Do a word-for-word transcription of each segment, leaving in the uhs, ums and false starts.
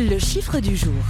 Le chiffre du jour.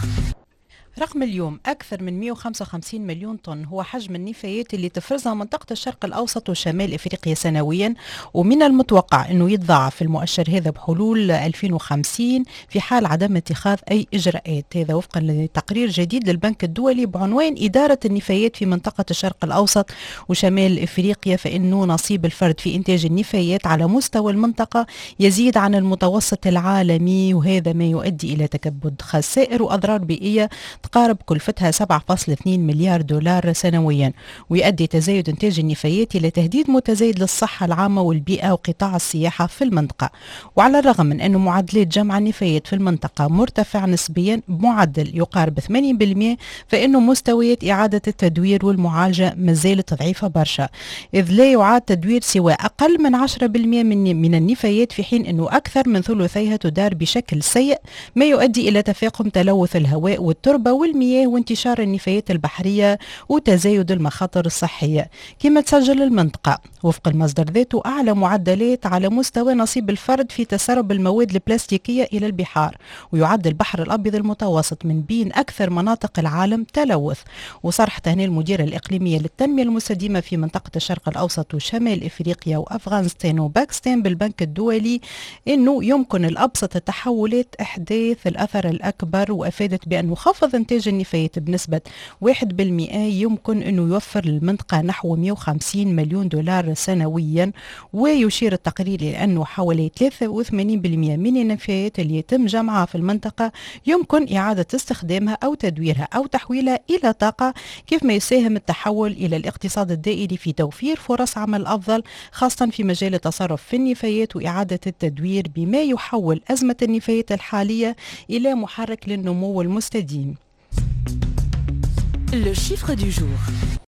رقم اليوم أكثر من مئة وخمسة وخمسين مليون طن هو حجم النفايات اللي تفرزها منطقة الشرق الأوسط وشمال إفريقيا سنويا، ومن المتوقع أنه يتضاعف المؤشر هذا بحلول ألفين وخمسين في حال عدم اتخاذ أي إجراءات. هذا وفقا لتقرير جديد للبنك الدولي بعنوان إدارة النفايات في منطقة الشرق الأوسط وشمال إفريقيا، فإنه نصيب الفرد في إنتاج النفايات على مستوى المنطقة يزيد عن المتوسط العالمي، وهذا ما يؤدي إلى تكبد خسائر وأضرار بيئية تقارب كلفتها سبعة فاصلة اثنين مليار دولار سنويا، ويؤدي تزايد إنتاج النفايات إلى تهديد متزايد للصحة العامة والبيئة وقطاع السياحة في المنطقة. وعلى الرغم من أن معدلات جمع النفايات في المنطقة مرتفع نسبيا بمعدل يقارب ثمانين بالمئة، فإنه مستويات إعادة التدوير والمعالجة ما زالت ضعيفة برشا، إذ لا يعاد تدوير سوى أقل من عشرة بالمئة من, من النفايات، في حين أنه أكثر من ثلثيها تدار بشكل سيء، ما يؤدي إلى تفاقم تلوث الهواء والتربة والمياه وانتشار النفايات البحرية وتزايد المخاطر الصحية. كما تسجل المنطقة وفق المصدر ذاته أعلى معدلات على مستوى نصيب الفرد في تسرب المواد البلاستيكية إلى البحار، ويعد البحر الأبيض المتوسط من بين أكثر مناطق العالم تلوث. وصرحت هنا المديرة الإقليمية للتنمية المستدامة في منطقة الشرق الأوسط وشمال إفريقيا وأفغانستان وباكستان بالبنك الدولي أنه يمكن الأبسط التحولات إحداث الأثر الأكبر، وأفادت بأنه خفض إنتاج النفايات بنسبة واحد بالمئة يمكن أنه يوفر للمنطقة نحو مئة وخمسين مليون دولار سنويا. ويشير التقرير إلى أنه حوالي ثلاثة وثمانين بالمئة من النفايات اللي يتم جمعها في المنطقة يمكن إعادة استخدامها أو تدويرها أو تحويلها إلى طاقة، كيف ما يساهم التحول إلى الاقتصاد الدائري في توفير فرص عمل أفضل، خاصة في مجال التصرف في النفايات وإعادة التدوير، بما يحول أزمة النفايات الحالية إلى محرك للنمو المستديم. Le chiffre du jour.